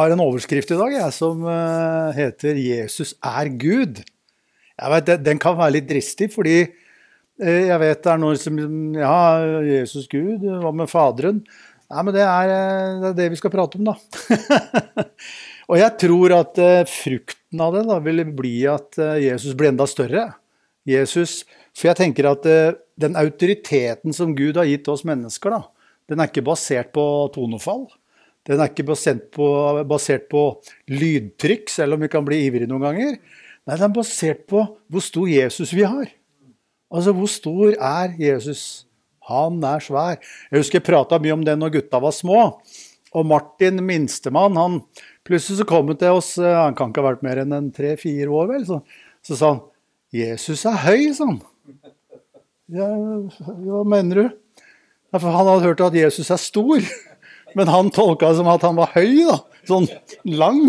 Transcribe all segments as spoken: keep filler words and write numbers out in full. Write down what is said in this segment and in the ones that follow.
har en overskrift i dag jeg, som uh, heter «Jesus er Gud». Jeg vet, den kan være litt dristig, fordi uh, jeg vet det er noe som, ja, Jesus Gud, hva med faderen? Nei, men det er, det er det vi skal prate om da. Og jeg tror at uh, frukten av det da, vil bli at uh, Jesus blir enda større. Jesus, for jeg tenker at uh, den autoriteten som Gud har gitt oss mennesker da, den er ikke basert på tonefall. Den er ikke basert på, basert på lydtrykk, selv om vi kan bli ivrige noen ganger. Nei, den er basert på hvor stor Jesus vi har. Altså, hvor stor er Jesus? Han er svær. Jeg husker jeg pratet mye om det når gutta var små. Og Martin, minstemann, han plutselig så kom han til oss, han kan ikke ha vært mer enn en tre, fire år vel, så, så sa han, Jesus er høy, sa han. Ja, hva mener du? Ja, for han hadde hørt at Jesus er stor. Men han tolket det som at han var høy da, sånn lang.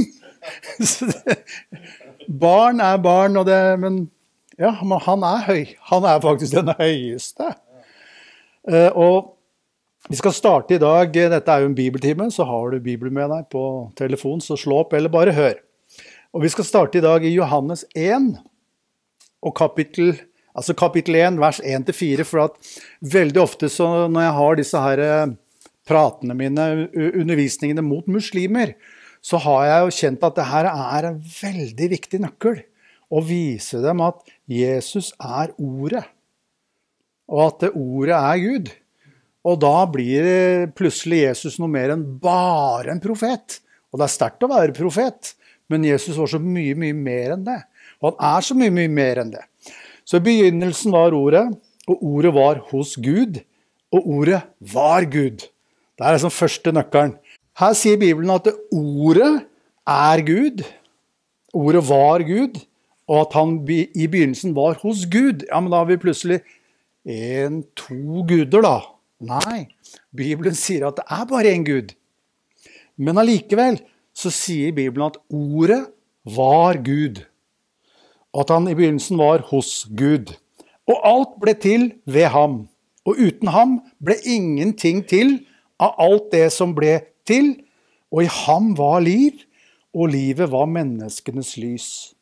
Barn er barn, og det, men ja, men han er høy. Han er faktisk den høyeste. Uh, og vi skal starte i dag, dette er jo en bibeltime, så har du Bibelen med deg på telefon, så slå opp eller bare hør. Og vi skal starte i dag i Johannes én, og kapittel, altså kapittel én, vers én til fire, for at veldig ofte så når jeg har disse her pratene mine, undervisningene mot muslimer, så har jeg jo kjent at dette er en veldig viktig nøkkel, å vise dem at Jesus er ordet, og at det ordet er Gud. Og da blir plutselig Jesus noe mer enn bare en profet. Og det er sterkt å være profet, men Jesus var så mye, mye mer enn det. Og han er så mye, mye mer enn det. Så i begynnelsen var ordet, og ordet var hos Gud, og ordet var Gud. Det er liksom første nøkkelen. Her sier Bibelen at ordet er Gud, ordet var Gud, og at han i begynnelsen var hos Gud. Ja, men da har vi plutselig en, to guder da. Nei, Bibelen sier at det er bare en Gud. Men allikevel så sier Bibelen at ordet var Gud, og at han i begynnelsen var hos Gud. Og alt ble til ved ham, og uten ham ble ingenting til av alt det som ble til, og i ham var liv, og livet var menneskenes lys.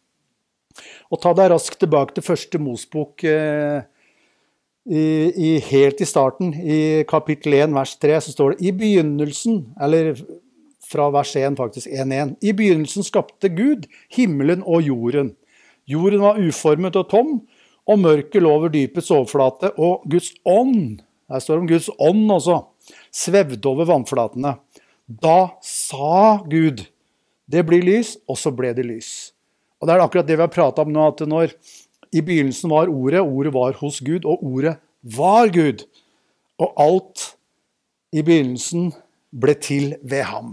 Og ta deg raskt tilbake til første Mosebok, eh, i, i, helt i starten, i kapittel én, vers tre, så står det, i begynnelsen, eller fra vers én faktisk, én én, i begynnelsen skapte Gud himmelen og jorden. Jorden var uformet og tom, og mørket lå over dypets overflate, og Guds ånd, her står det om Guds ånd også, svevde over vannflatene. Da sa Gud, det blir lys, og så ble det lys. Og det er akkurat det vi har pratet om nå, at når i begynnelsen var ordet, ordet var hos Gud, og ordet var Gud. Og alt i begynnelsen ble til ved ham.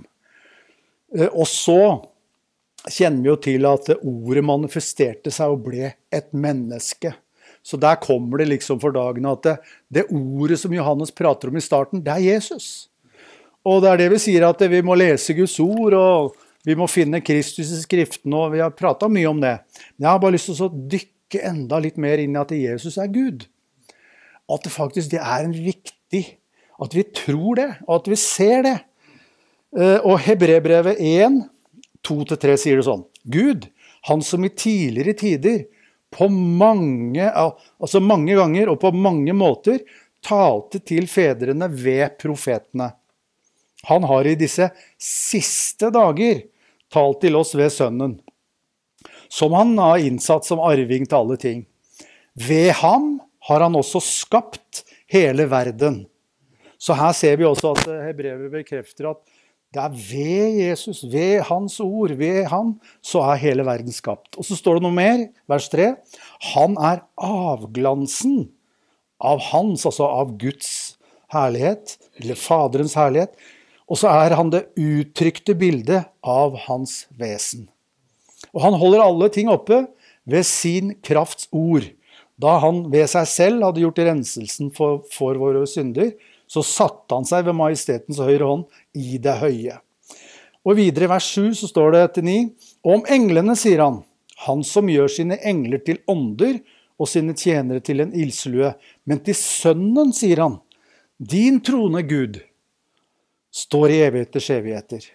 Og så kjenner vi jo til at ordet manifesterte seg og ble et menneske. Så der kommer det liksom for dagen at det, det ordet som Johannes prater om i starten, det er Jesus. Og det er det vi sier at vi må lese Guds ord, og vi må finne Kristus i skriften, og vi har pratet mye om det. Men jeg har bare lyst til å dykke enda litt mer inn i at Jesus er Gud. At det faktisk det er en viktig, at vi tror det, og at vi ser det. Og Hebreerbrevet én, to til tre sier det sånn. Gud, han som i tidligere tider, på mange, altså mange ganger og på mange måter, talte til fedrene ved profetene. Han har i disse siste dager talt til oss ved sønnen, som han har innsatt som arving til alle ting. Ved ham har han også skapt hele verden. Så her ser vi også at Hebreerbrevet bekrefter at det er ved Jesus, ved hans ord, ved han, så er hele verden skapt. Og så står det noe mer, vers tre. Han er avglansen av hans, altså av Guds herlighet, eller Faderens herlighet. Og så er han det uttrykte bildet av hans vesen. Og han holder alle ting oppe ved sin krafts ord. Da han ved seg selv hadde gjort renselsen for, for våre synder, så satte han seg ved majestetens høyre hånd i det høye. Og videre i vers sju så står det etter ni, og om englene sier han, han som gjør sine engler til ånder og sine tjenere til en ildslue, men til sønnen sier han, din trone Gud står i evigheters evigheter.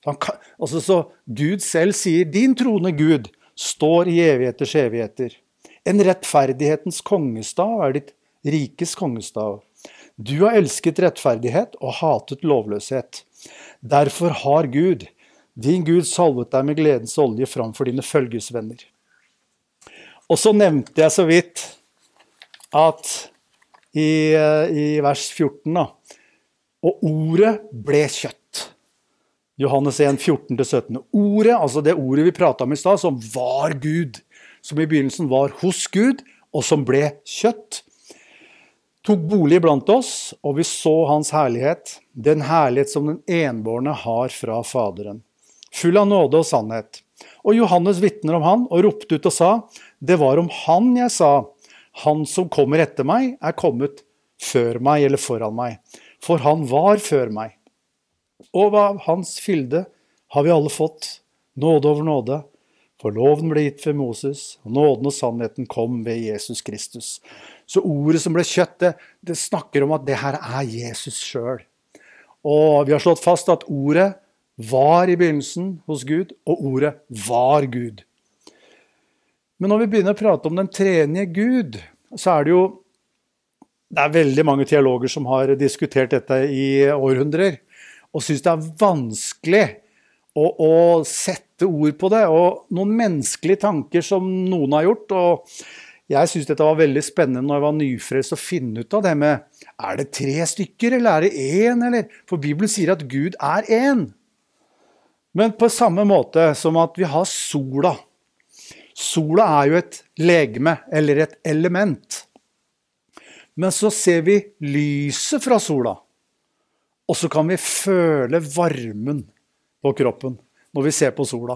Han kan, altså så Gud selv sier, din trone Gud står i evigheters evigheter. En rettferdighetens kongestav er ditt rikes kongestav. Du har elsket rettferdighet og hatet lovløshet. Derfor har Gud, din Gud, salvet deg med gledens olje framfor dine følgesvenner. Og så nevnte jeg så vidt at i, i vers fjorten da, og ordet ble kjøtt. Johannes en, fjorten til sytten. Ordet, altså det ordet vi pratet om i sted, som var Gud, som i begynnelsen var hos Gud, og som ble kjøtt, tok bolig blant oss, og vi så hans herlighet, den herlighet som den enbårne har fra Faderen, full av nåde og sannhet. Og Johannes vitner om han, og ropte ut og sa, det var om han jeg sa, han som kommer etter meg, er kommet før meg, eller foran meg, for han var før meg. Og av hans fylde har vi alle fått, nåde over nåde, for loven ble gitt ved Moses, og nåden og sannheten kom ved Jesus Kristus. Så ordet som ble kjøtt, det, det snakker om at det her er Jesus selv. Og vi har slått fast at ordet var i begynnelsen hos Gud, og ordet var Gud. Men når vi begynner å prate om den tredje Gud, så er det jo, det er veldig mange teologer som har diskutert dette i århundrer, og synes det er vanskelig å, å sette ord på det, og noen menneskelige tanker som noen har gjort, og jeg synes dette var veldig spennende når jeg var nyfrelst å finne ut av det med, er det tre stykker, eller er det en, eller? For Bibelen sier at Gud er en. Men på samme måte som at vi har sola. Sola er jo et legeme, eller et element. Men så ser vi lyset fra sola. Og så kan vi føle varmen på kroppen når vi ser på sola.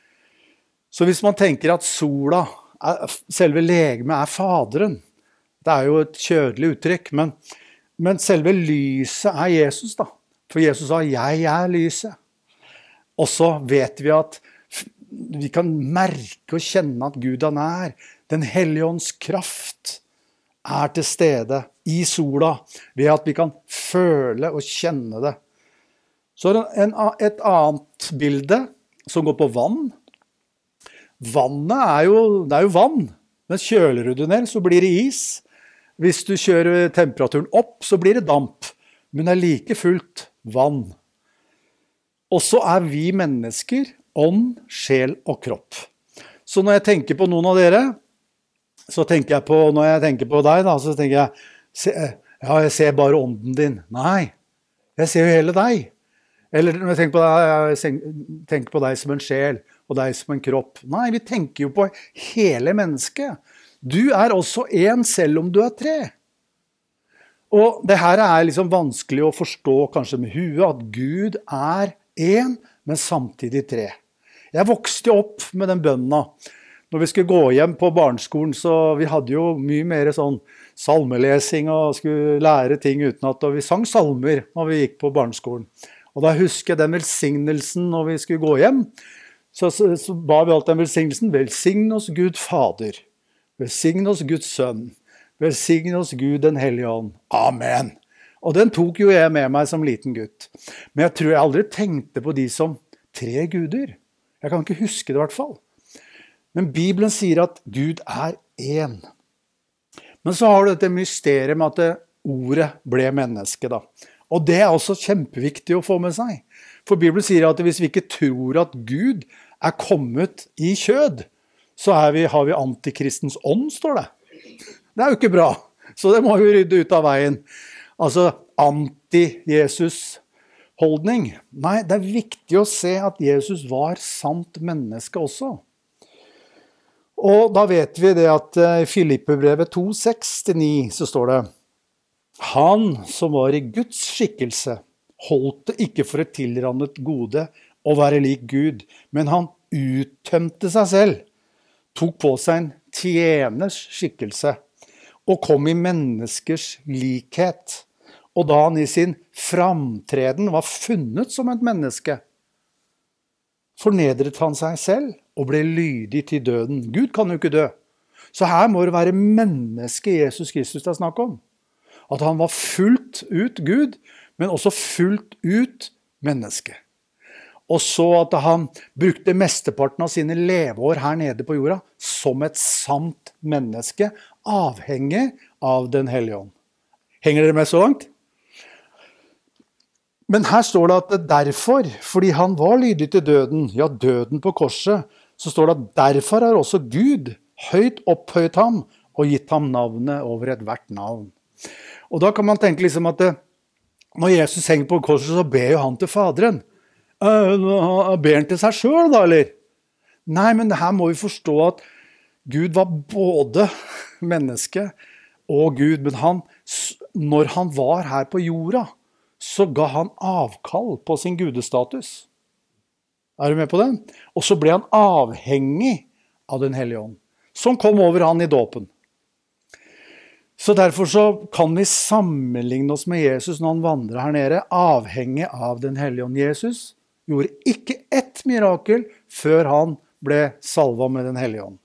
Så hvis man tenker at sola, er, selve legemet er Faderen, det er jo et kjødelig uttrykk, men, men selve lyset er Jesus da. For Jesus sa, jeg er lyset. Og så vet vi at vi kan merke og kjenne at Gud han er. Den hellige ånds kraft er til stede i sola, ved at vi kan føle og kjenne det. Så en, et annet bilde som går på vann. Vannet er jo, det er jo vann, men kjøler du det ned så blir det is. Hvis du kjører temperaturen opp så blir det damp, men det er like fullt vann. Og så er vi mennesker ånd, sjel og kropp. Så når jeg tenker på noen av dere, så tenker jeg på, når jeg tenker på deg da, så tenker jeg, se, ja, jeg ser bare ånden din. Nei, jeg ser jo hele deg. Eller når jeg tenker på deg, jeg tenker på deg som en sjel, og deg som en kropp. Nei, vi tenker jo på hele mennesket. Du er også en selv om du er tre. Og det her er liksom vanskelig å forstå kanskje med huet, at Gud er en, men samtidig tre. Jeg vokste opp med den bønna. Når vi skulle gå hjem på barneskolen, så vi hadde jo mye mer sånn salmelesing og skulle lære ting uten at vi sang salmer når vi gikk på barneskolen. Og da husker jeg den velsignelsen når vi skulle gå hjem, så, så, så ba vi alt den velsignelsen, velsign oss Gud Fader, velsign oss Guds Sønn, velsign oss Gud den Hellige Ånd. Amen. Og den tok jo jeg med meg som liten gutt. Men jeg tror jeg aldri tenkte på de som tre guder. Jeg kan ikke huske det i hvert fall. Men Bibelen sier at Gud er en. Men så har du dette mysteriet med at ordet ble menneske da. Og det er også kjempeviktig å få med seg. For Bibelen sier at hvis vi ikke tror at Gud er kommet i kjød, så er vi, har vi antikristens ånd, står det. Det er jo ikke bra. Så det må vi rydde ut av veien. Altså anti-Jesus holdning. Nei, det er viktig å se at Jesus var sant menneske også. Og da vet vi det at i Filippebrevet to, seks til ni så står det, han som var i Guds skikkelse, holdt det ikke for et tilrannet gode å være lik Gud, men han uttømte seg selv, tok på seg en tjeners skikkelse, og kom i menneskers likhet. Og da han i sin framtreden var funnet som et menneske, fornedret han seg selv og ble lydig til døden. Gud kan jo ikke dø. Så her må det være mennesket Jesus Kristus det er snakk om. At han var fullt ut Gud, men også fullt ut menneske. og så at han brukte mesteparten av sine leveår her nede på jorda som et sant menneske, avhengig av den hellige ånd. Henger dere med så langt? Men her står det at derfor, fordi han var lydig til døden, ja, døden på korset, så står det at derfor har også Gud høyt opphøyt ham og gitt ham navnet over et hvert navn. Og da kan man tenke liksom at det, når Jesus henger på korset, så ber jo han til Faderen. Uh, ber han til seg selv da, eller? Nei, men her må vi forstå at Gud var både menneske og Gud, men han, når han var her på jorda, så ga han avkall på sin gudestatus. Er du med på den? Og så ble han avhengig av den hellige ånd, som kom over han i dåpen. Så derfor så kan vi sammenligne oss med Jesus når han vandrer her nede, avhengig av den hellige ånd. Jesus gjorde ikke ett mirakel før han ble salvet med den hellige ånd.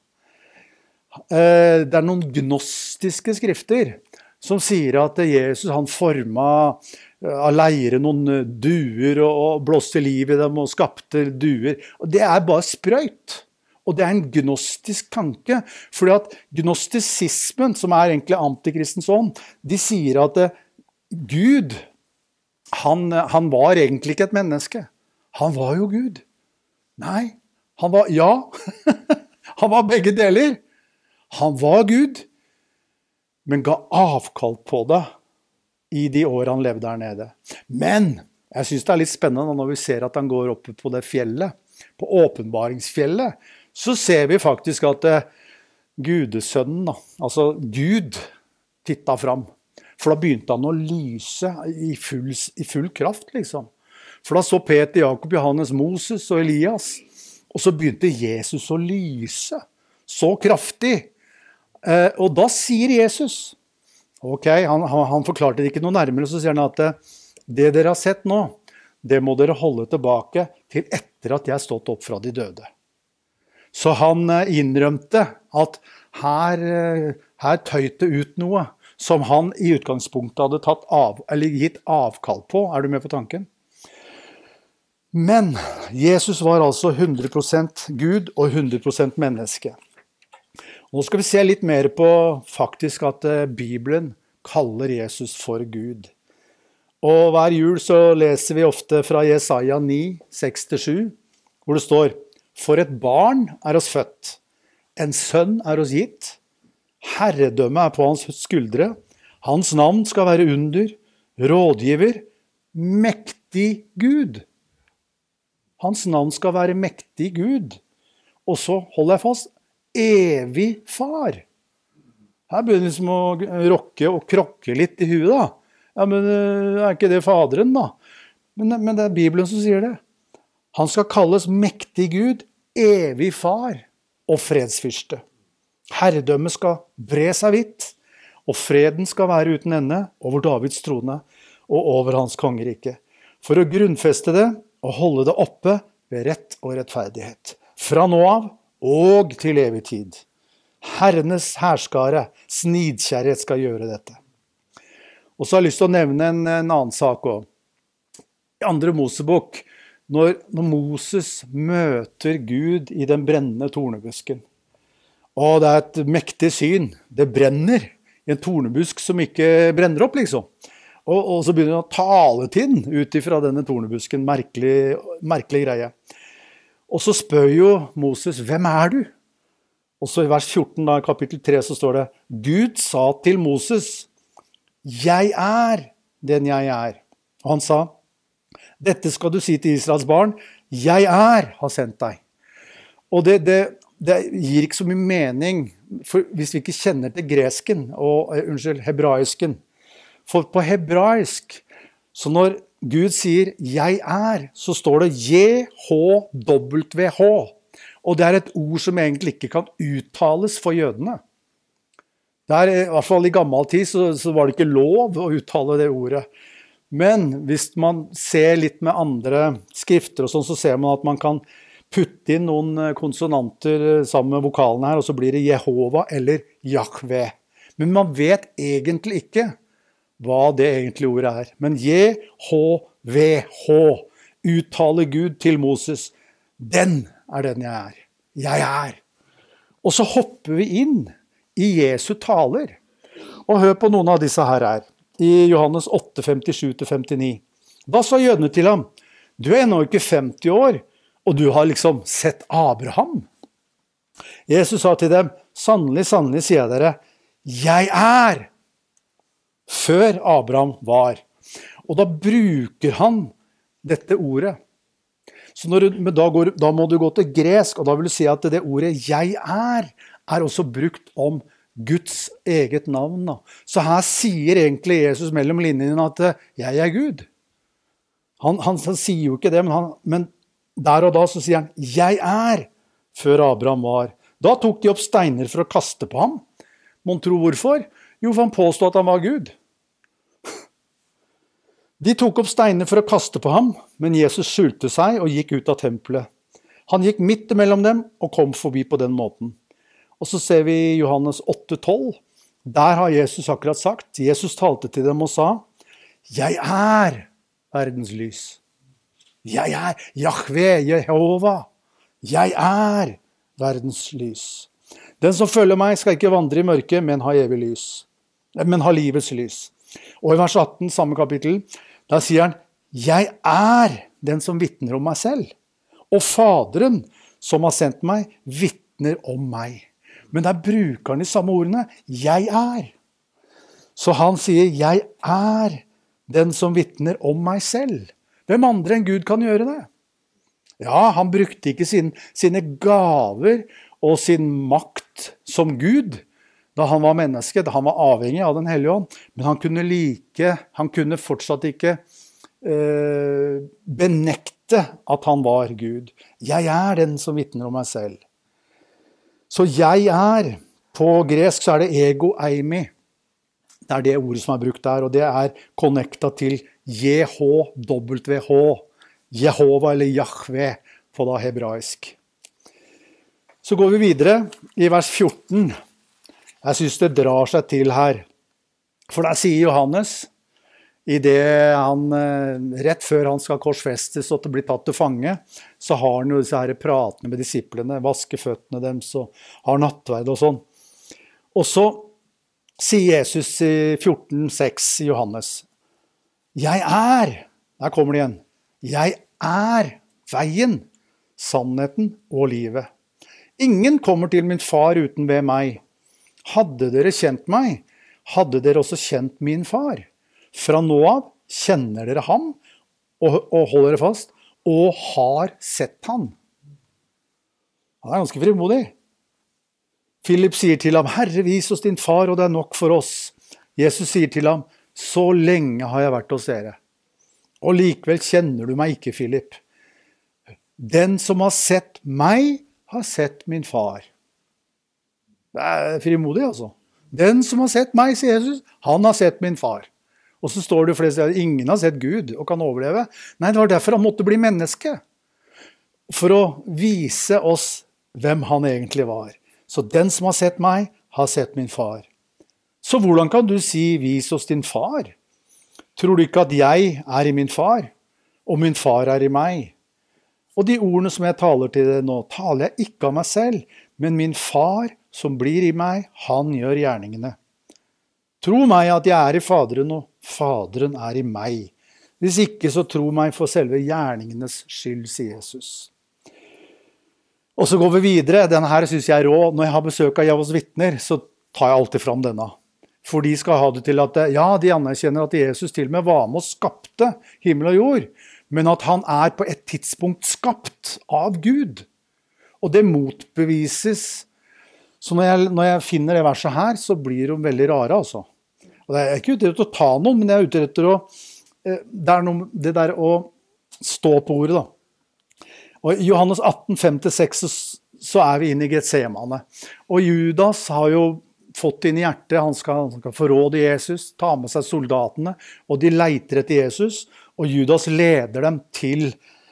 Det er noen gnostiske skrifter som sier at Jesus han formet av leire noen duer og blåste liv i dem og skapte duer. Og det er bare sprøyt. Og det er en gnostisk tanke, fordi at gnostisismen, som er egentlig antikristens ånd, de sier at Gud, han, han var egentlig ikke et menneske. Han var jo Gud. Nei, han var, ja, han var begge deler. Han var Gud, men ga avkall på det i de år han levde der nede. Men jeg synes det er litt spennende når vi ser at han går oppe på det fjellet, på åpenbaringsfjellet, så ser vi faktisk at Gudesønnen, altså Gud, tittet fram. For da begynte han å lyse i full, i full kraft, liksom. For da så Peter, Jakob, Johannes, Moses og Elias, og så begynte Jesus å lyse så kraftig. Eh, og da sier Jesus, ok, han, han, han forklarte det ikke noe nærmere, så sier han at det dere har sett nå, det må dere holde tilbake til etter at jeg har stått opp fra de døde. Så han innrømte at her, her tøyte ut noe som han i utgangspunktet hadde tatt av, eller gitt avkall på. Er du med på tanken? Men Jesus var altså hundre prosent Gud og hundre prosent menneske. Nå skal vi se litt mer på faktisk at Bibelen kaller Jesus for Gud. Og hver jul så leser vi ofte fra Jesaja ni, seks til sju, hvor det står: For et barn er oss født, en sønn er oss gitt, herredømme er på hans skuldre, hans navn skal være under, rådgiver, mektig Gud. Hans navn skal være mektig Gud. Og så holder jeg fast, evig far. Her begynner vi liksom å rokke og krokke litt i huet da. Ja, men er ikke det faderen da? Men, men det er Bibelen som sier det. Han skal kalles mektig Gud, evig far og fredsfyrste. Herredømmet skal bre seg vidt, og freden skal være uten ende over Davids trone og over hans kongerike. For å grunnfeste det og holde det oppe ved rett og rettferdighet. Fra nå av og til evig tid. Herrenes herskare, snidkjærlighet skal gjøre dette. Og så har jeg lyst til å nevne en, en annen sak også. I andre Mosebok, når, når Moses møter Gud i den brennende tornebusken. Og det er et mektig syn. Det brenner i en tornebusk som ikke brenner opp, liksom. Og, og så begynner han å tale til den ut ifra denne tornebusken. Merkelig, merkelig greie. Og så spør jo Moses, hvem er du? Og så i vers fjorten da, kapittel tre, så står det: Gud sa til Moses, jeg er den jeg er. Og han sa, dette skal du si til Israels barn, jeg er har sendt deg. Og det, det, det gir ikke så mye mening, for hvis vi ikke kjenner til gresken, og uh, unnskyld, hebraisken. For på hebraisk, så når Gud sier jeg er, så står det J H W H. Og det er et ord som egentlig ikke kan uttales for jødene. Der, i hvert fall i gammel tid, så, så var det ikke lov å uttale det ordet. Men hvis man ser litt med andre skrifter og sånn, så ser man at man kan putte inn noen konsonanter sammen med vokalene her, og så blir det Jehova eller Jahve. Men man vet egentlig ikke hva det egentlige ordet er. Men J H V H uttaler Gud til Moses, den er den jeg er. Jeg er. Og så hopper vi inn i Jesu taler. Og hør på noen av disse her her. I Johannes åtte, femtisju til femtini. Da sa jødene til ham, du er ennå ikke femti år, og du har liksom sett Abraham. Jesus sa til dem, sannelig, sannelig, sier jeg dere, jeg er, før Abraham var. Og da bruker han dette ordet. Så når du, men da, går, da må du gå til gresk, og da vil du si at det ordet jeg er, er også brukt om Guds eget navn. Da. Så her sier egentlig Jesus mellom linjene at jeg er Gud. Han, han, han sier jo ikke det, men, han, men der og da så sier han, jeg er, før Abraham var. Da tok de opp steiner for å kaste på ham. Må tro hvorfor? Jo, for han påstod at han var Gud. De tok opp steiner for å kaste på ham, men Jesus skjulte seg og gikk ut av tempelet. Han gikk midt mellom dem og kom forbi på den måten. Og så ser vi Johannes åtte tolv. Der har Jesus akkurat sagt, Jesus talte til dem og sa, jeg er verdens lys. Jeg er Jahve, Jehova. Jeg er verdens lys. Den som følger meg skal ikke vandre i mørket, men ha evig lys. Men ha livets lys. Og i vers atten, samme kapittel, der sier han, jeg er den som vittner om meg selv. Og Faderen som har sendt meg, vittner om meg. Men der bruker han de samme ordene, jeg er. Så han sier, jeg er den som vittner om meg selv. Hvem andre enn Gud kan gjøre det? Ja, han brukte ikke sin, sine gaver og sin makt som Gud, da han var menneske, da han var avhengig av den hellige ånd, men han kunne like, han kunne fortsatt ikke eh, benekte at han var Gud. Jeg er den som vittner om meg selv. Så jeg er, på gresk så er det ego eimi. Det er det ordet som er brukt der, og det er connecta til J H W H. Jehova eller Jahve på da hebraisk. Så går vi videre i vers fjorten. Jeg synes det drar seg til her. For der sier Johannes, i det han, rett før han skal korsfestes og bli tatt til fange, så har han jo disse her pratene med disiplene, vasker føttene deres og har nattverd og sånn. Og så sier Jesus i fjorten seks i Johannes, jeg er, der kommer det igjen, jeg er veien, sannheten og livet. Ingen kommer til min far uten ved meg. Hadde dere kjent meg, hadde dere også kjent min far. Fra nå av kjenner dere ham, og, og holder dere fast, og har sett han. Han er ganske frimodig. Philip sier til ham, Herre, vis oss din far, og det er nok for oss. Jesus sier til ham, så lenge har jeg vært hos dere. Og likevel kjenner du meg ikke, Philip. Den som har sett meg, har sett min far. Det er frimodig, altså. Den som har sett meg, sier Jesus, han har sett min far. Og så står det flest, ingen har sett Gud og kan overleve. Nei, det var derfor han måtte bli menneske. For å vise oss hvem han egentlig var. Så den som har sett meg, har sett min far. Så hvordan kan du si, vis oss din far? Tror du ikke at jeg er i min far, og min far er i meg? Og de ordene som jeg taler til deg nå, taler jeg ikke av meg selv, men min far som blir i meg, han gjør gjerningene. Tro meg at jeg er i Faderen, og Faderen er i meg. Hvis ikke, så tro meg for selve gjerningenes skyld, sier Jesus. Og så går vi videre. Denne her synes jeg er rå. Når jeg har besøk av Jehovas vitner, så tar jeg alltid fram denne. For de skal ha det til at, ja, de anerkjenner at Jesus til og med var med og skapte himmel og jord, men at han er på et tidspunkt skapt av Gud. Og det motbevises. Så når jeg, når jeg finner det verset her, så blir de veldig rare, altså. Og det er ikke ute etter å ta noen, men jeg er ute etter å, det er noe, det der å stå på ordet, da. Og i Johannes atten, fem til seks, så, så er vi inne i Getsemane. Og Judas har jo fått inn i hjertet, han skal, han skal forråde Jesus, ta med seg soldatene, og de leiter etter Jesus, og Judas leder dem til,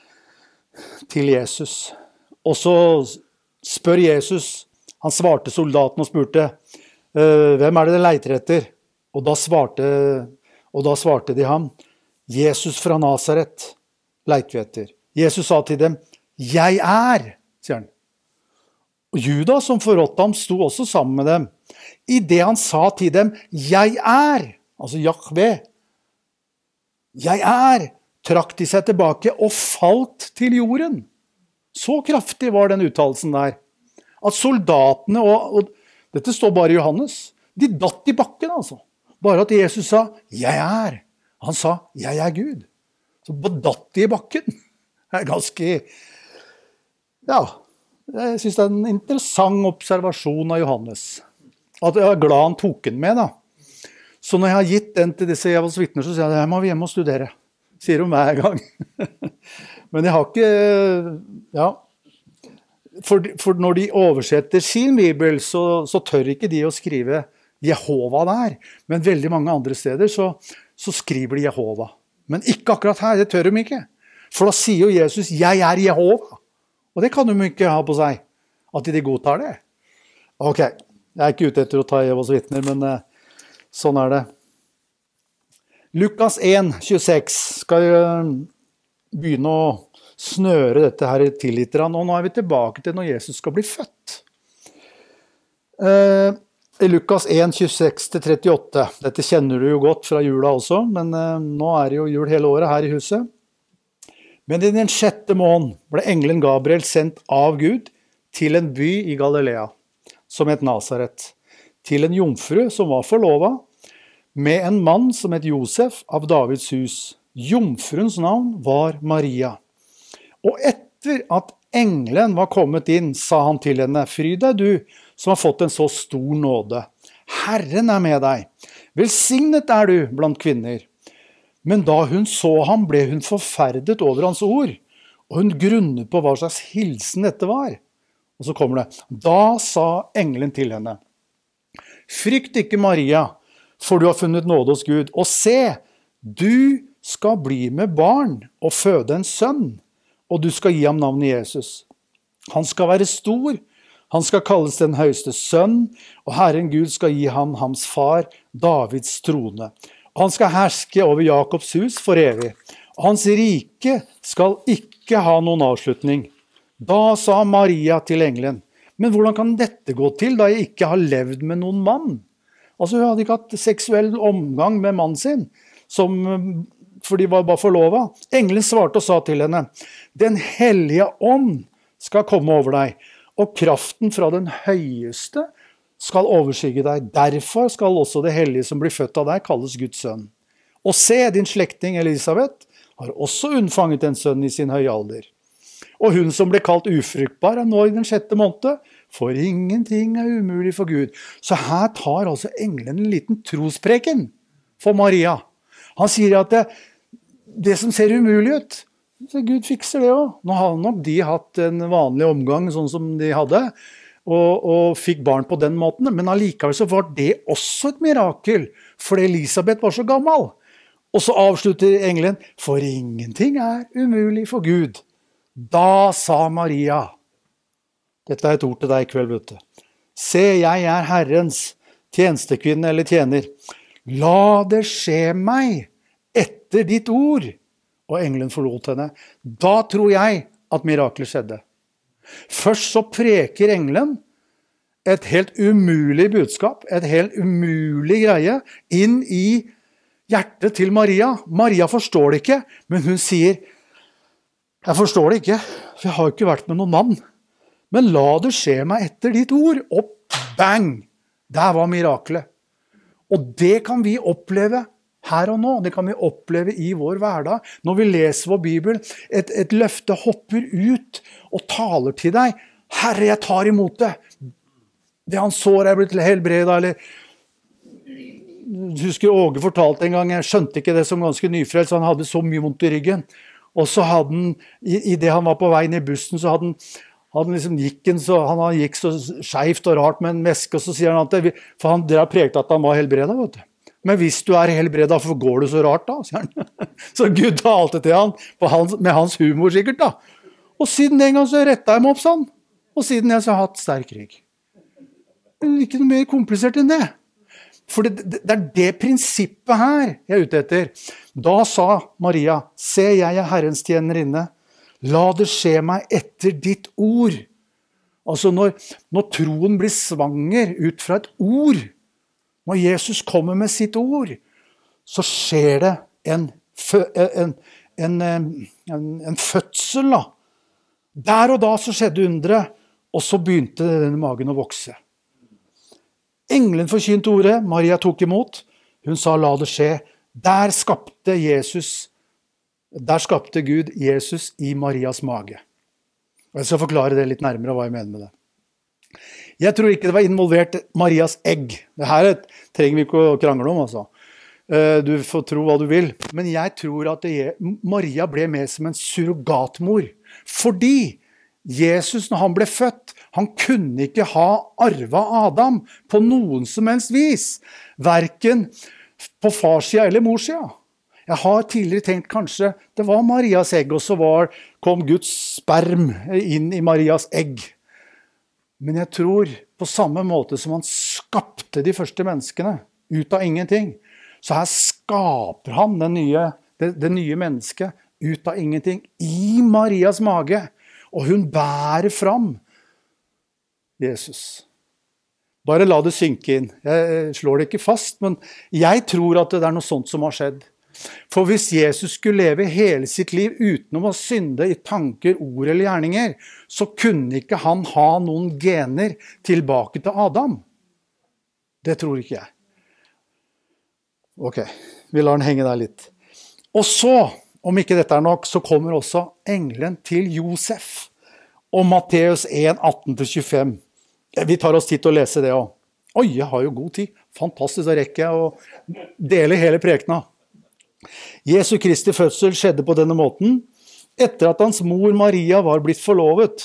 til Jesus. Og så spør Jesus, han svarte soldaten og spurte, hvem er det de leiter etter? Og da svarte, og da svarte de ham, Jesus fra Nazaret. leiter vi etter. Jesus sa til dem, jeg er, sier han. Og Judas som forrådte ham sto også sammen med dem. I det han sa til dem, jeg er, altså Jahve, jeg er, trakk de seg tilbake og falt til jorden. Så kraftig var den uttalelsen der. At soldatene, og, og dette står bare i Johannes, de datt i bakken altså. Bare at Jesus sa, jeg er. Han sa, jeg er Gud. Så datt de i bakken. Det er ganske, ja, jeg synes det er en interessant observasjon av Johannes. At jeg er glad han tok den med da. Så når jeg har gitt den til disse Jehovas vitner, så sier jeg, jeg må vi hjemme og studere. Sier hun hver gang. Men jeg har ikke, ja, for, for når de oversetter sin bibel, så, så tør ikke de å skrive Jehova der. Men veldig mange andre steder så, så skriver de Jehova. Men ikke akkurat her, det tør de ikke. For da sier jo Jesus, jeg er Jehova. Og det kan de ikke ha på seg, at de godtar det. Ok, jeg er ikke ute etter å ta Jehovas vitner, men uh, sånn er det. Lukas en, tjueseks skal begynne å snøre dette her til litt, og nå er vi tilbake til når Jesus skal bli født. Uh, I Lukas en, tjueseks til trettiåtte, dette kjenner du jo godt fra jula også, men uh, nå er det jo jul hele året her i huset. Men i den sjette måneden ble engelen Gabriel sendt av Gud til en by i Galilea, som het Nazaret, til en jomfru som var forlovet, med en mann som het Josef av Davids hus. Jomfruens navn var Maria. Og etter at engelen var kommet inn, sa han til henne, «Fryd deg du, som har fått en så stor nåde. Herren er med deg. Velsignet er du blant kvinner.» Men da hun så ham, ble hun forferdet over hans ord, og hun grunnet på hva slags hilsen dette var. Og så kommer det, da sa engelen til henne, «Frykt ikke, Maria, for du har funnet nåde hos Gud, og se, du skal bli med barn og føde en sønn, og du skal gi ham navnet Jesus. Han skal være stor, han skal kalles den høyeste sønn, og Herren Gud skal gi ham hans far, Davids trone. Han skal herske over Jakobs hus for evig. Hans rike skal ikke ha noen avslutning. Da sa Maria til engelen, men hvordan kan dette gå til da jeg ikke har levd med noen mann? Altså hun hadde ikke hatt seksuell omgang med mannen sin, som, for de var bare forlovet. Engelen svarte og sa til henne, den hellige ånd skal komme over deg, og kraften fra den høyeste skal overskygge deg. Derfor skal også det hellige som blir født av deg kalles Guds sønn. Og se, din slekting Elisabeth har også unnfanget en sønn i sin høye alder. Og hun som ble kalt ufruktbar er nå i den sjette måned, for ingenting er umulig for Gud. Så her tar altså engelen en liten trospreken for Maria. Han sier at det, det som ser umulig ut, så Gud fikser det også. Nå har nok de hatt en vanlig omgang sånn som de hadde, og, og fikk barn på den måten, men allikevel så var det også et mirakel, fordi Elisabeth var så gammel. Og så avslutter engelen, for ingenting er umulig for Gud. Da sa Maria, dette er et ord til deg i kveld, vet du. Se, jeg er Herrens tjenestekvinne eller tjener. La det skje meg etter ditt ord. Og engelen forlot henne. Da tror jeg at miraklet skjedde. Først så preker engelen et helt umulig budskap, et helt umulig greie, inn i hjertet til Maria. Maria forstår det ikke, men hun sier, jeg forstår det ikke, for jeg har ikke vært med noen mann. Men la det skje meg etter ditt ord, og bang! Der var miraklet. Og det kan vi oppleve her og nå. Det kan vi oppleve i vår hverdag. Når vi leser vår Bibel, et, et løfte hopper ut og taler til deg. Herre, jeg tar imot det. Det han sår er blitt helbredet, eller husker Åge fortalte en gang, jeg skjønte ikke det som ganske nyfrelst, han hadde så mye vondt i ryggen. Og så hadde han, i, i det han var på vei ned i bussen, så hadde han, hadde han liksom gikk en, så, han gikk så skjevt og rart med en meske, og så sier han at det, for han drev prekte at han var helbredet, vet du. Men hvis du er helbredet, hvorfor går du så rart da? Sier han. Så Gud talte til han, hans, med hans humor sikkert da. Og siden den gang så rettet jeg meg opp sånn. Og siden jeg så har hatt sterk rygg. Ikke noe mer komplisert enn det. For det, det, det er det prinsippet her jeg er ute etter. Da sa Maria, se, jeg er Herrens tjenerinne. La det skje meg etter ditt ord. Altså når, når troen blir svanger ut fra et ord, når Jesus kommer med sitt ord, så skjer det en, en, en, en, en fødsel. Da. Der og da så skjedde undre, og så begynte denne magen å vokse. Engelen forkynte ordet, Maria tok imot. Hun sa, la det skje. Der skapte Jesus, der skapte Gud Jesus i Marias mage. Og jeg skal forklare det litt nærmere hva jeg mener med det. Jeg tror ikke det var involvert Marias egg. Det her trenger vi ikke å krangle om, altså. Du får tro hva du vil. Men jeg tror at det, Maria ble med som en surrogatmor. Fordi Jesus, når han ble født, han kunne ikke ha arvet Adam på noen som helst vis. Hverken på farssida eller morssida. Jeg har tidligere tenkt kanskje det var Marias egg, og så var, kom Guds sperm inn i Marias egg. Men jeg tror på samme måte som han skapte de første menneskene ut av ingenting, så her skaper han det nye, det, det nye mennesket ut av ingenting i Marias mage. Og hun bærer fram Jesus. Bare la det synke inn. Jeg slår det ikke fast, men jeg tror at det er noe sånt som har skjedd. For hvis Jesus skulle leve hele sitt liv utenom å synde i tanker, ord eller gjerninger, så kunne ikke han ha noen gener tilbake til Adam. Det tror ikke jeg. Ok, vi lar den henge der litt. Og så, om ikke dette er nok, så kommer også engelen til Josef. Og Matteus en, atten til tjuefem. Vi tar oss tid til å lese det også. Oi, jeg har jo god tid. Fantastisk, da rekker jeg å dele hele prekena. Jesu Kristi fødsel skjedde på denne måten, etter at hans mor Maria var blitt forlovet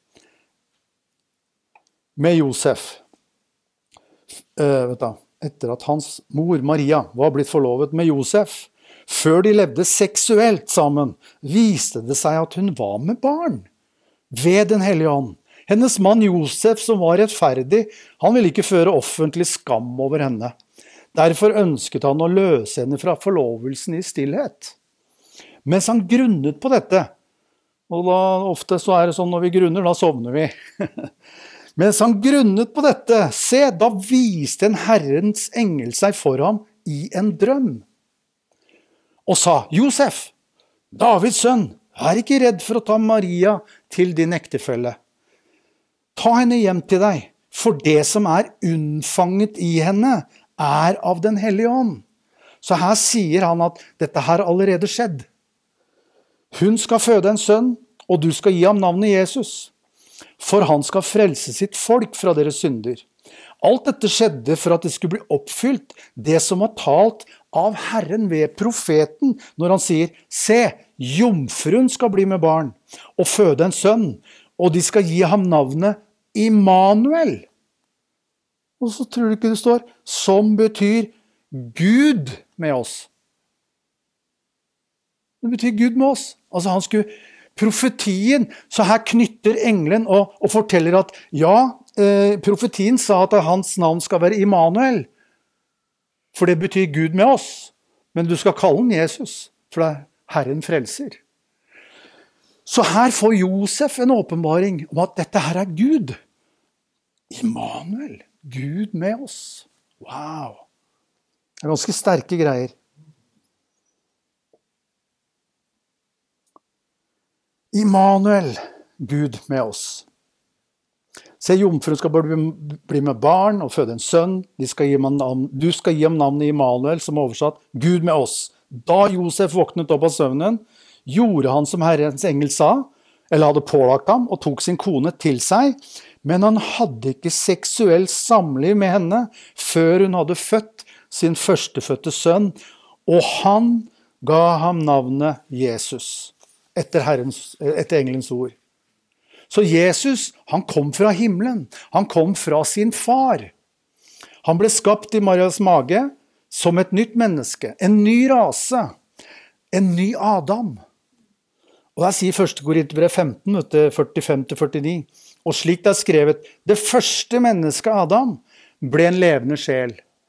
med Josef. Uh, vet du, etter at hans mor Maria var blitt forlovet med Josef, før de levde seksuelt sammen, viste det seg at hun var med barn ved den hellige ånd. Hennes mann Josef, som var rettferdig, han ville ikke føre offentlig skam over henne. Derfor ønsket han å løse henne fra forlovelsen i stillhet. Mens han grunnet på dette, og da ofte så er det sånn når vi grunner, da sovner vi. Mens han grunnet på dette, se, da viste en Herrens engel seg for ham i en drøm. Og sa, Josef, Davids sønn, vær ikke redd for å ta Maria til din ektefelle. Ta henne hjem til deg, for det som er unnfanget i henne, er av den hellige ånd. Så her sier han at dette har allerede skjedd. Hun skal føde en sønn, og du skal gi ham navnet Jesus. For han skal frelse sitt folk fra deres synder. Alt dette skjedde for at det skulle bli oppfylt, det som var talt av Herren ved profeten, når han sier, se, jomfruen skal bli med barn, og føde en sønn, og de skal gi ham navnet Immanuel. Og så tror du ikke det står, som betyr Gud med oss. Det betyr Gud med oss. Altså han skulle, profetien, så her knytter engelen og, og forteller at, ja, eh, profetien sa at hans navn skal være Immanuel, for det betyr Gud med oss. Men du skal kalle han Jesus, for det er Herren frelser. Så her får Josef en åpenbaring om at dette her er Gud. Immanuel. Gud med oss. Wow. Det er ganske sterke greier. Immanuel, Gud med oss. Se, jomfruen skal bli med barn og føde en sønn. De skal gi ham navn, du skal gi ham navnet Immanuel, som er oversatt Gud med oss. Da Josef våknet opp av søvnen, gjorde han som Herrens engel sa, eller hadde pålagt ham, og tok sin kone til seg, men han hadde ikke seksuell samliv med henne før hun hadde født sin førstefødte sønn, og han ga ham navnet Jesus, etter, Herrens, etter engelens ord. Så Jesus, han kom fra himmelen, han kom fra sin far. Han ble skapt i Marias mage som et nytt menneske, en ny rase, en ny Adam. Og der sier første Korinterbrev femten, førtifem til førtini, og slik det er skrevet, det første mennesket Adam ble en levende sjel.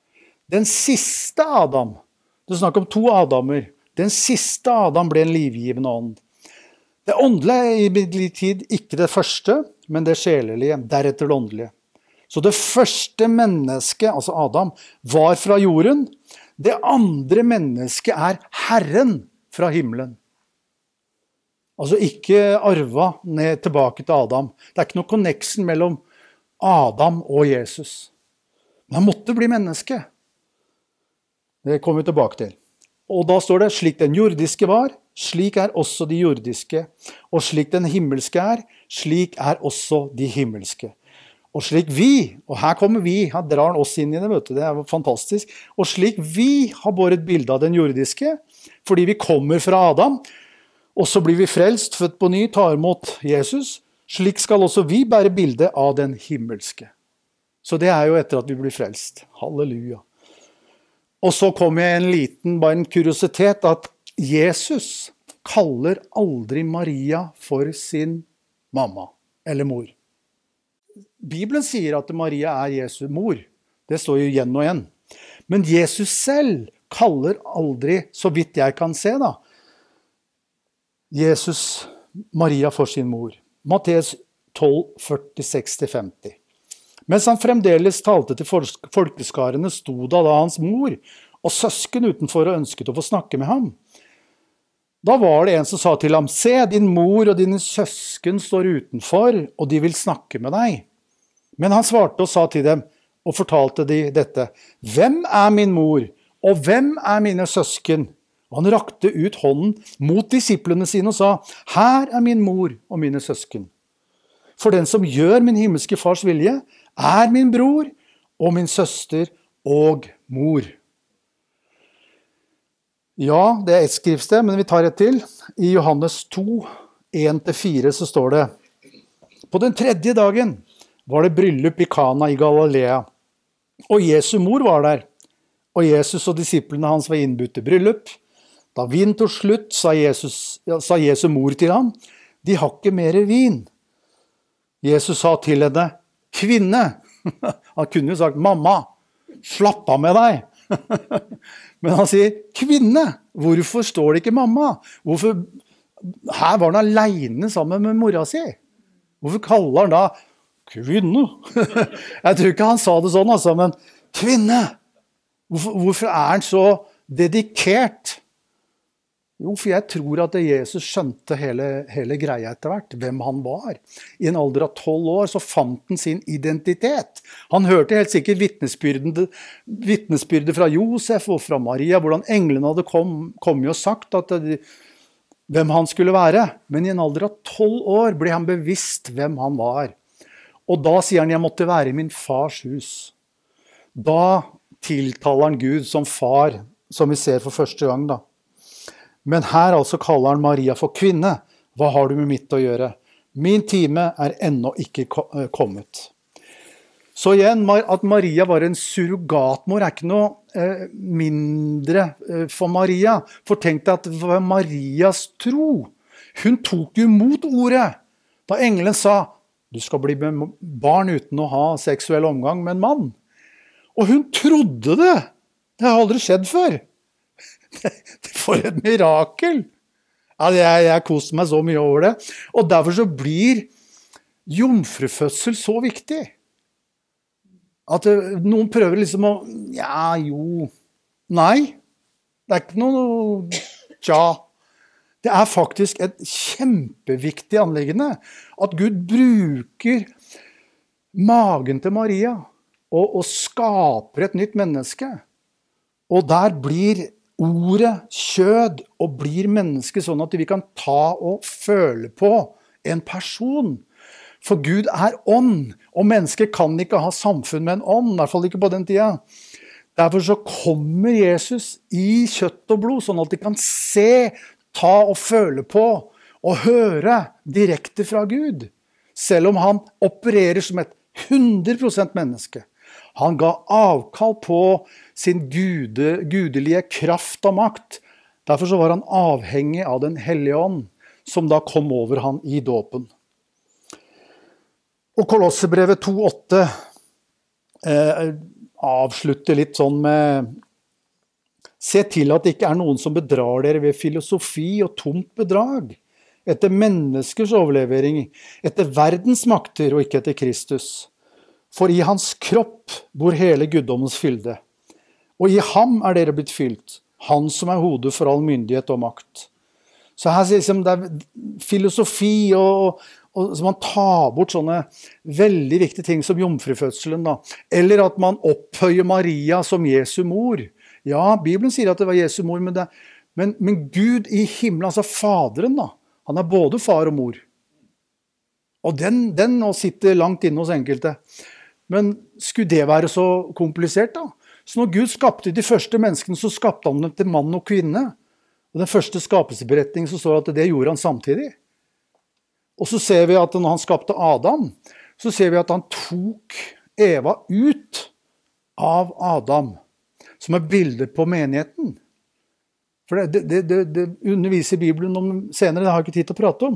Den siste Adam, det snakker om to Adamer, den siste Adam ble en livgivende ånd. Det åndelige i midlertid, ikke det første, men det sjelelige, deretter det åndelige. Så det første mennesket, altså Adam, var fra jorden. Det andre mennesket er Herren fra himmelen. Altså ikke arva ned tilbake til Adam. Det er ikke noe connection mellom Adam og Jesus. Men han måtte bli menneske. Det kommer vi tilbake til. Og da står det, slik den jordiske var, slik er også de jordiske. Og slik den himmelske er, slik er også de himmelske. Og slik vi, og her kommer vi, her drar han oss inn i det, vet du, det er fantastisk. Og slik vi har båret bilde av den jordiske, fordi vi kommer fra Adam, og så blir vi frelst, født på ny, tar imot Jesus, slik skal også vi bære bilde av den himmelske. Så det er jo etter at vi blir frelst. Halleluja. Og så kommer jeg en liten, bare en kuriositet, at Jesus kaller aldri Maria for sin mamma eller mor. Bibelen sier at Maria er Jesu mor. Det står jo igjen og igjen. Men Jesus selv kaller aldri, så vidt jeg kan se da, Jesus Maria for sin mor. Matteus tolv, førtiseks til femti. Mens han fremdeles talte til folkeskarene, stod da, da hans mor og søsken utenfor og ønsket å få snakke med ham. Da var det en som sa til ham, se, din mor og dine søsken står utenfor, og de vil snakke med deg. Men han svarte og sa til dem, og fortalte de dette, hvem er min mor, og hvem er mine søsken? Og han rakte ut hånden mot disiplene sine og sa, her er min mor og mine søsken. For den som gjør min himmelske fars vilje, er min bror og min søster og mor. Ja, det er et skriftsted, men vi tar et til. I Johannes to, en til fire så står det, på den tredje dagen var det bryllup i Kana i Galilea, og Jesu mor var der, og Jesus og disiplene hans var innbudt til bryllup. Da vin tog slutt, sa, Jesus, sa Jesu mor til ham, de har ikke mer vin. Jesus sa til henne, kvinne, han kunne jo sagt, mamma, slapp av med deg. Men han sier, kvinne, hvorfor står det ikke mamma? Hvorfor, her var han alene sammen med mora si. Hvorfor kaller han da kvinne? Jeg tror ikke han sa det sånn, altså, men kvinne, hvorfor, hvorfor er han så dedikert? Jo, for jeg tror at Jesus skjønte hele, hele greia etter hvert, hvem han var. I en alder av tolv år så fant han sin identitet. Han hørte helt sikkert vittnesbyrdet fra Josef og fra Maria, hvordan englene hadde kommet kom og sagt at det, hvem han skulle være. Men i en alder av tolv år ble han bevisst hvem han var. Og da sier han, jeg måtte være i min fars hus. Da tiltaler han Gud som far, som vi ser for første gang da. Men her altså kaller han Maria for kvinne. Hva har du med mitt å gjøre? Min time er ennå ikke kommet. Så igjen, at Maria var en surrogatmor er ikke noe eh, mindre eh, for Maria. For tenk deg at det var Marias tro. Hun tok jo mot ordet. Da engelen sa, du skal bli med barn uten å ha seksuell omgang med en mann. Og hun trodde det. Det har aldri skjedd før. For et mirakel! Ja, jeg, jeg koster meg så mye over det. Og derfor så blir jomfrufødsel så viktig. At noen prøver liksom å, ja, jo, nei. Det er ikke noe, tja. Det er faktisk et kjempeviktig anliggende. At Gud bruker magen til Maria og, og skaper et nytt menneske. Og der blir ordet kjød og blir menneske sånn at vi kan ta og føle på en person. For Gud er ånd, og mennesker kan ikke ha samfunn med en ånd, i hvert fall ikke på den tida. Derfor så kommer Jesus i kjøtt og blod, sånn at de kan se, ta og føle på, og høre direkte fra Gud. Selv om han opererer som et hundre prosent menneske. Han ga avkall på sin gude, gudelige kraft og makt. Derfor så var han avhengig av den hellige ånd, som da kom over han i dåpen. Og Kolossebrevet to åtte, eh, avslutte litt sånn med se til at det ikke er noen som bedrar dere ved filosofi og tomt bedrag, etter menneskers overlevering, etter verdens makter og ikke etter Kristus. For i hans kropp bor hele guddommens fylde, og i ham er dere blitt fylt, han som er hodet for all myndighet og makt. Så her liksom, det er filosofi, og, og så man tar bort sånne veldig viktige ting som jomfrufødselen, da. Eller at man opphøyer Maria som Jesu mor. Ja, Bibelen sier at det var Jesu mor, men, det, men, men Gud i himmelen, altså faderen da, han er både far og mor. Og den, den nå sitter langt inne hos enkelte. Men skulle det være så komplisert da? Så når Gud skapte de første menneskene, så skapte han dem til mann og kvinne. Og den første skapelsesberetningen så står at det gjorde han samtidig. Og så ser vi at når han skapte Adam, så ser vi at han tok Eva ut av Adam, som er bildet på menigheten. For det, det, det, det underviser Bibelen om senere, det har jeg ikke tid til å prate om.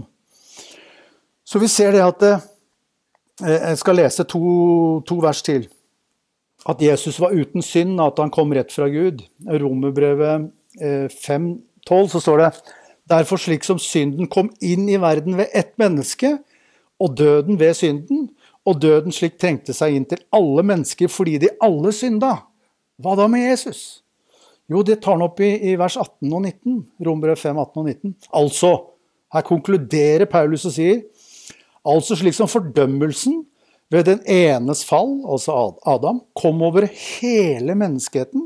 Så vi ser det at, jeg skal lese to, to vers til, at Jesus var uten synd, at han kom rett fra Gud. I Romerbrevet fem tolv så står det, derfor slik som synden kom inn i verden ved ett menneske, og døden ved synden, og døden slik trengte seg inn til alle mennesker fordi de alle synda. Hva da med Jesus? Jo, det tar han opp i, i vers atten og nitten, Romerbrevet fem, atten og nitten. Altså, her konkluderer Paulus og sier, altså slik som fordømmelsen ved den enes fall, altså Adam, kom over hele menneskeheten,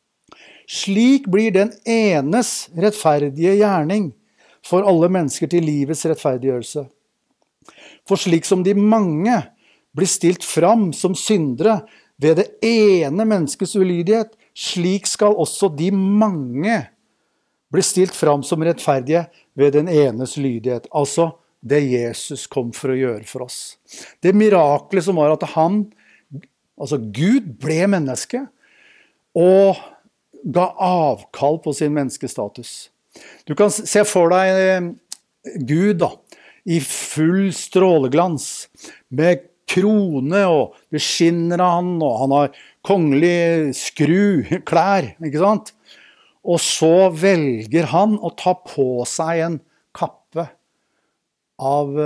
slik blir den enes rettferdige gjerning for alle mennesker til livets rettferdiggjørelse. For slik som de mange blir stilt fram som syndere ved det ene menneskets ulydighet, slik skal også de mange bli stilt fram som rettferdige ved den enes lydighet. Altså det Jesus kom for å gjøre for oss. Det miraklet som var at han, altså Gud ble menneske, og ga avkall på sin menneskestatus. Du kan se for deg Gud da, i full stråleglans, med krone, og det skinner av han, og han har kongelig skru, klær, ikke sant? Og så velger han å ta på seg en kappe av,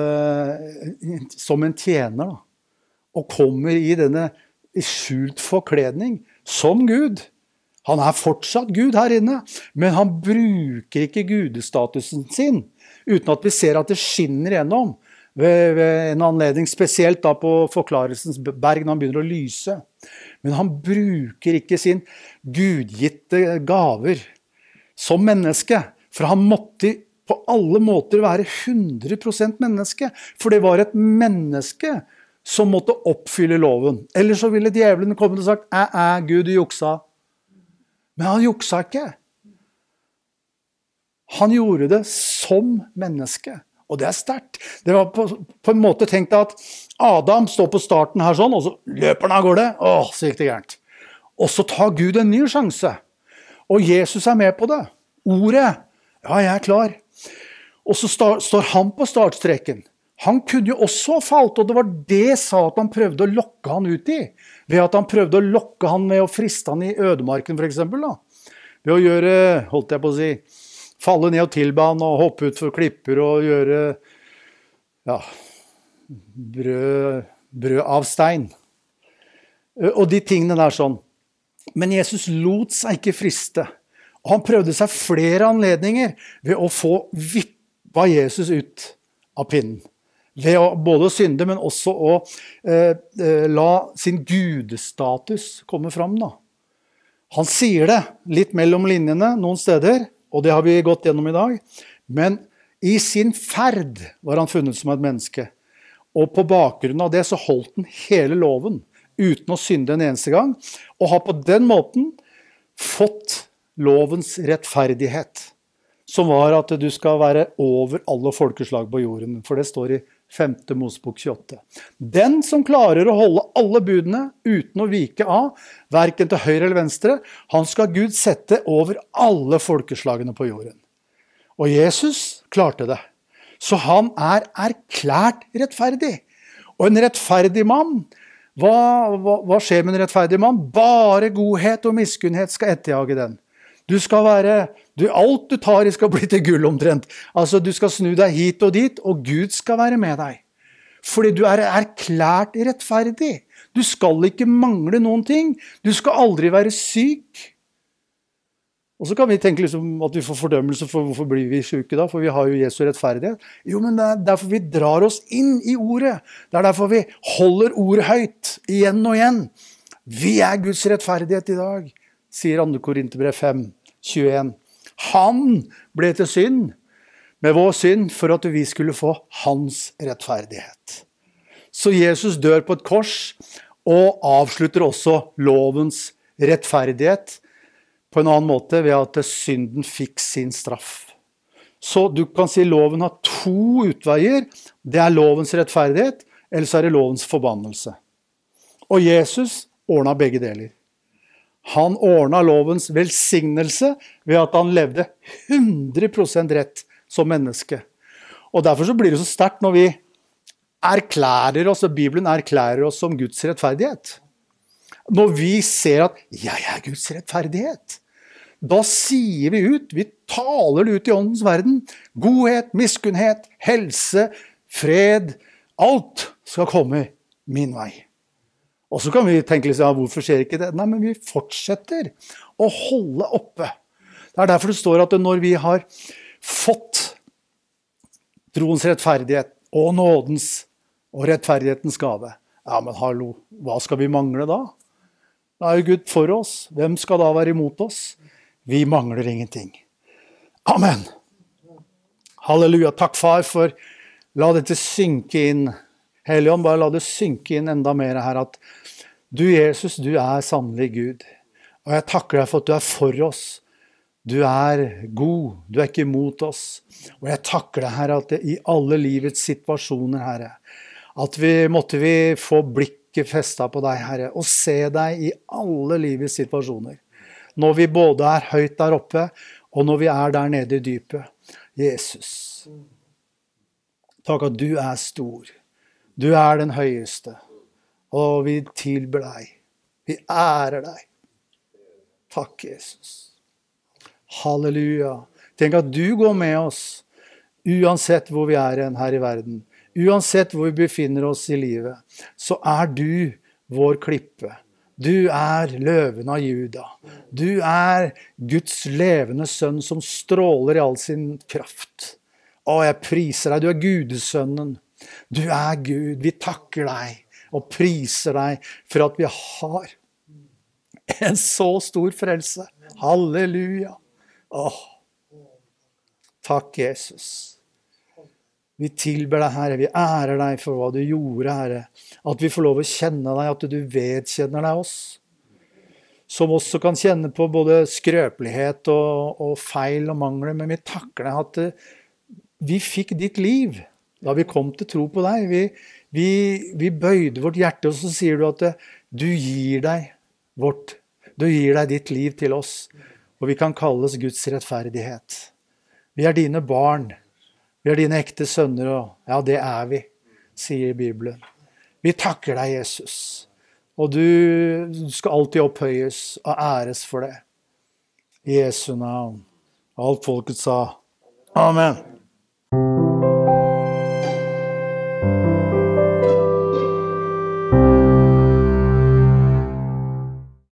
som en tjener, da, og kommer i denne skjult forkledning som Gud. Han er fortsatt Gud her inne, men han bruker ikke gudestatusen sin, uten at vi ser at det skinner gjennom, ved, ved en anledning, spesielt da på forklarelsens berg når han begynner å lyse. Men han bruker ikke sin gudgitte gaver som menneske, for han måtte på alle måter være hundre prosent menneske, for det var et menneske som måtte oppfylle loven. Ellers så ville djevelen komme og sagt, æ, æ, Gud, du juksa. Men han juksa ikke. Han gjorde det som menneske. Og det er sterkt. Det var på, på en måte tenkt at Adam står på starten her sånn, og så løper han av gårde. Åh, så gikk det gærent. Og så tar Gud en ny sjanse. Og Jesus er med på det. Ordet, ja, jeg er klar. Og så står, står han på startstreken. Han kunne jo også ha falt, og det var det Satan prøvde å lokke han ut i. Ved at han prøvde å lokke han med å friste han i ødemarken, for eksempel. Da. Ved å gjøre, holdt jeg på å si, falle ned og tilbe han, og hoppe ut for klipper, og gjøre, ja, brød, brød av stein. Og de tingene der sånn. Men Jesus lot seg ikke friste. Og han prøvde seg flere anledninger ved å få vippa Jesus ut av pinnen. Ved å både synde, men også å eh, la sin gudestatus komme fram. Da. Han sier det litt mellom linjene noen steder, og det har vi gått gjennom i dag. Men i sin ferd var han funnet som et menneske. Og på bakgrunn av det så holdt han hele loven, uten å synde en eneste gang, og har på den måten fått lovens rettferdighet, som var at du skal være over alle folkeslag på jorden, for det står i femte Mosebok tjueåtte. Den som klarer å holde alle budene uten å vike av, hverken til høyre eller venstre, han skal Gud sette over alle folkeslagene på jorden. Og Jesus klarte det. Så han er erklært rettferdig. Og en rettferdig mann Hva, hva, hva skjer med en rettferdig mann? Bare godhet og miskunnhet skal etterjage den. Du skal være, du, alt du tar i skal bli til gull omtrent. Altså du skal snu deg hit og dit, og Gud skal være med deg. Fordi du er erklært rettferdig. Du skal ikke mangle noen ting. Du skal aldri være syk. Og så kan vi tenke liksom at vi får fordømmelse for hvorfor blir vi syke da, for vi har jo Jesu rettferdighet. Jo, men det er derfor vi drar oss inn i ordet. Det er derfor vi holder ordet høyt, igjen og igjen. Vi er Guds rettferdighet i dag, sier andre Korinterbrev fem, tjueen. Han ble til synd med vår synd for at vi skulle få hans rettferdighet. Så Jesus dør på et kors og avslutter også lovens rettferdighet på en annen måte ved at synden fikk sin straff. Så du kan si loven har to utveier. Det er lovens rettferdighet, eller så er det lovens forbannelse. Og Jesus ordnet begge deler. Han ordnet lovens velsignelse ved at han levde hundre prosent rett som menneske. Og derfor så blir det så sterkt når vi erklærer oss, og Bibelen erklærer oss som Guds rettferdighet. Når vi ser at jeg er Guds rettferdighet, da sier vi ut, vi taler det ut i åndens verden. Godhet, miskunnhet, helse, fred, alt skal komme min vei. Og så kan vi tenke litt, ja, hvorfor skjer ikke det? Nei, men vi fortsetter å holde oppe. Det er derfor det står at når vi har fått troens rettferdighet og nådens og rettferdighetens gave, ja, men hallo, hva skal vi mangle da? Da er jo Gud for oss. Hvem skal da være imot oss? Vi mangler ingenting. Amen. Halleluja. Takk, far, for la dette synke inn. Helligånd, bare la det synke inn enda mer her, at du, Jesus, du er sannelig Gud. Og jeg takker deg for at du er for oss. Du er god, du er ikke imot oss. Og jeg takker deg, Herre, at det, i alle livets situasjoner, Herre, at vi måtte vi få blikket festet på deg, Herre, og se deg i alle livets situasjoner. Når vi både er høyt der oppe, og når vi er der nede i dypet. Jesus, takk at du er stor. Du er den høyeste, og vi tilber deg. Vi ærer deg. Takk, Jesus. Halleluja. Tenk at du går med oss, uansett hvor vi er her i verden. Uansett hvor vi befinner oss i livet, så er du vår klippe. Du er løven av Juda. Du er Guds levende sønn som stråler i all sin kraft. Å, jeg priser deg. Du er Gudesønnen. Du er Gud. Vi takker deg og priser deg for at vi har en så stor frelse. Halleluja. Åh, takk, Jesus. Vi tilber deg, Herre. Vi ærer deg for hva du gjorde, Herre. At vi får lov å kjenne deg, at du vedkjenner deg oss. Som også kan kjenne på både skrøpelighet og, og feil og mangler. Men vi takker deg at vi fikk ditt liv da vi kom til tro på deg. Vi, vi, vi bøyde vårt hjerte, og så sier du at du gir deg vårt, du gir deg ditt liv til oss. Og vi kan kalles Guds rettferdighet. Vi er dine barn. Vi er dine ekte sønner, og ja, det er vi, sier Bibelen. Vi takker deg, Jesus. Og du skal alltid opphøyes og æres for det. I Jesu navn. Alt folket sa. Amen.